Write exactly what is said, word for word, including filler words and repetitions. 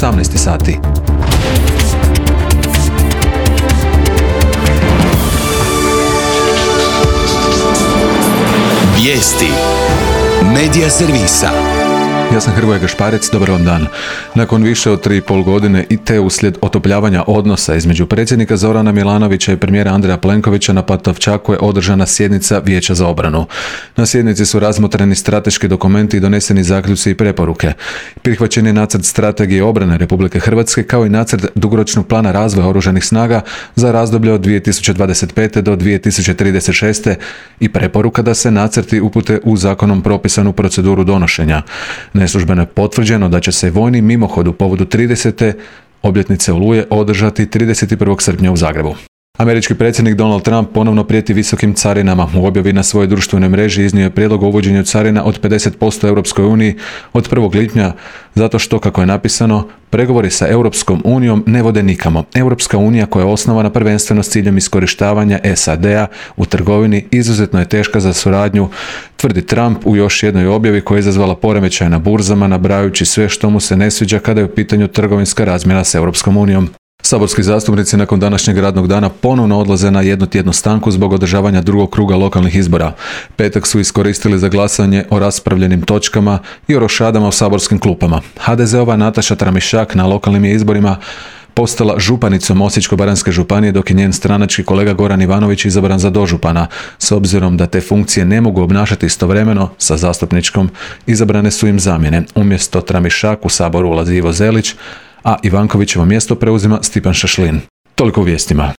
osamnaest sati. Vijesti Medija servisa. Ja sam Hrvoje Gašparec, dobar vam dan. Nakon više od tri i pol godine i te uslijed otopljavanja odnosa između predsjednika Zorana Milanovića i premijera Andreja Plenkovića na Pantovčaku je održana sjednica Vijeća za obranu. Na sjednici su razmotreni strateški dokumenti i doneseni zaključci i preporuke. Prihvaćen je nacrt strategije obrane Republike Hrvatske kao i nacrt dugoročnog plana razvoja oružanih snaga za razdoblje od dvije tisuće dvadeset pete do dvije tisuće trideset šeste i preporuka da se nacrti upute u zakonom propisanu proceduru donošenja. Neslužbeno je potvrđeno da će se vojni mimohod u povodu tridesete obljetnice Oluje održati trideset prvog srpnja u Zagrebu. Američki predsjednik Donald Trump ponovno prijeti visokim carinama. U objavi na svojoj društvenoj mreži iznio je prijedlog o uvođenju carina od pedeset posto Europskoj uniji od prvog lipnja, zato što, kako je napisano, pregovori sa Europskom unijom ne vode nikamo. Europska unija, koja je osnovana prvenstveno s ciljem iskorištavanja S A D-a u trgovini, izuzetno je teška za suradnju, tvrdi Trump u još jednoj objavi koja je izazvala poremećaj na burzama, nabrajajući sve što mu se ne sviđa kada je u pitanju trgovinska razmjena s Europskom unijom. Saborski zastupnici nakon današnjeg radnog dana ponovno odlaze na jednotjednu stanku zbog održavanja drugog kruga lokalnih izbora. Petak su iskoristili za glasanje o raspravljenim točkama i o rošadama u saborskim klupama. ha de zeova Nataša Tramišak na lokalnim je izborima postala županicom Osječko-baranjske županije, dok je njen stranački kolega Goran Ivanović izabran za dožupana. S obzirom da te funkcije ne mogu obnašati istovremeno sa zastupničkom, izabrane su im zamjene. Umjesto Tramišak u saboru ulazi Ivo Zelić, a Ivankovićevo mjesto preuzima Stipan Šašlin. Toliko u vijestima.